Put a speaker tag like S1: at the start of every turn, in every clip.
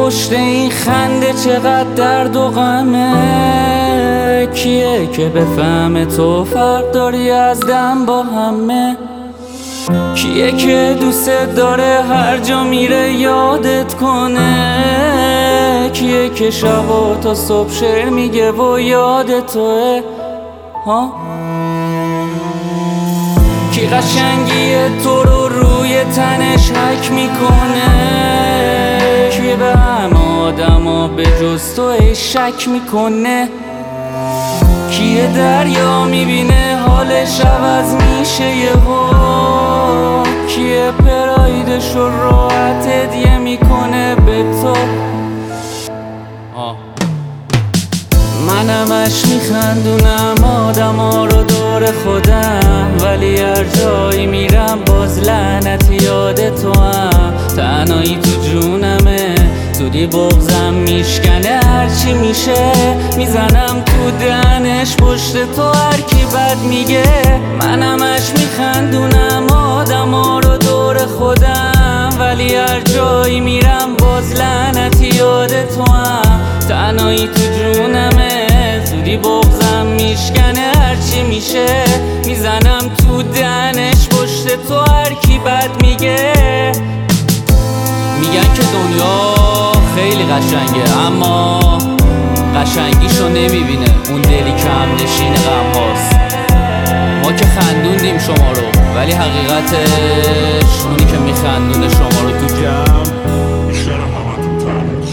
S1: پشت این خنده چقدر درد و غمه؟ کیه که بفهمه تو فرق داری از دم با همه؟ کیه که دوست داره هر جا میره یادت کنه؟ کیه که شبا تا صبح شعر میگه و یاد توه؟ ها؟ کی قشنگی تو رو روی تنش حک میکنه؟ کی به همه آدما به جز تو شک میکنه؟ کیه دریا میبینه حالش عوض میشه یهو؟ کیه پرایدش رو راحت هدیه میکنه به تو؟ من همش میخندونم آدما رو دور خودم، ولی هر جایی میرم باز لعنت یاد تو هم. تنهایی تو جونمه، زودی بغضم میشکنه، هرچی میشه میزنم تو دهنش پشت تو هر کی بد میگه. من همش میخندونم آدما رو دور خودم، ولی هر جایی میرم باز لعنت یاد تو هم. تنهایی تو جونمه، زودی بغضم میشکنه، هرچی میشه میزنم تو دهنش پشت تو هر کی بد میگه. میگن که دنیا خیلی قشنگه، اما قشنگیشو نمیبینه اون دلی که هم نشین غم هاست. ما که خندوندیم شما رو، ولی حقیقتش اونی که میخندونه شما رو تو جمع بیشتر همتون تنش.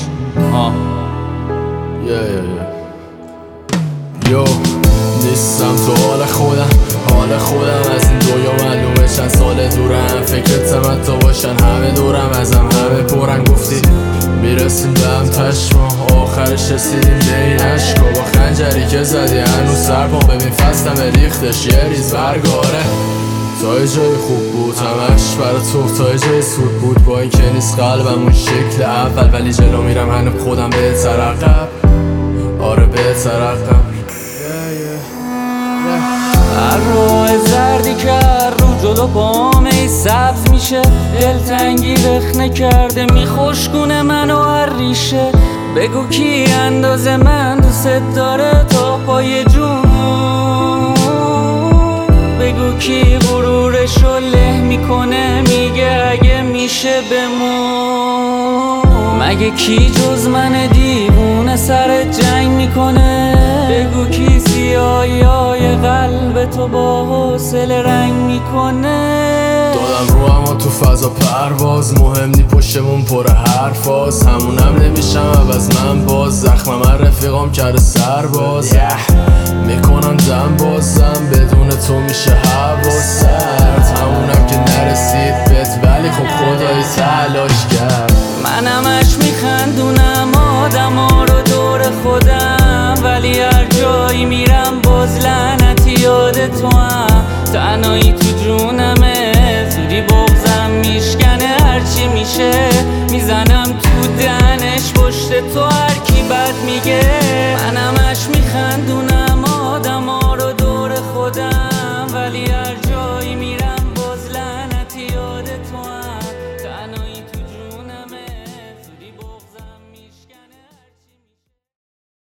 S2: یو نیستم تو حال خودم از این دنیا معلومه چند سال دورم. فکرت تو باشن همه دورم، ازم همه پرن گفتی میرسیم به هم تشما، آخرش رسیدیم به این عشقا. با خنجری که زدی هنوز سرپا، ببین فستم ریختش یه ریز برگاره. تا یه جای خوب بود همش برا تو، تا یه جای سود بود با این که نیست قلبم اون شکل اول، ولی جلو میرم هنوز خودم بهتر عقب. آره بهتر عقب.
S1: هر روح زردی که هر رو جلو پامه ای سبز میشه، دلتنگی رخنه کرده میخوشگونه منو هر ریشه. بگو کی اندازه من دوست داره تا پای جون؟ بگو کی غرورشو له میکنه میگه اگه میشه بمون؟ مگه کی جز من دیوونه سر جنگ میکنه؟ بگو کی سیاهی قلب تو با حوصله رنگ میکنه؟
S2: دادم رو اما تو فضا پرواز، مهم نی پشتمون پر حرفاز، همونم نمیشم عوض من باز، زخمم من رفیقام کرده سرباز. میکنم دم بازم بدون تو میشه هوا سرد، همونم که نرسید بهت ولی خب خدایی تلاش کرد.
S1: من همش میخندونم آدما رو دور خودم، ولی هر جایی میرم باز لعنت یاد تو هم. تنهایی تو جونمه، زودی بغضم میشکنه، هرچی میشه میزنم تو دهنش پشت تو هر کی بد میگه.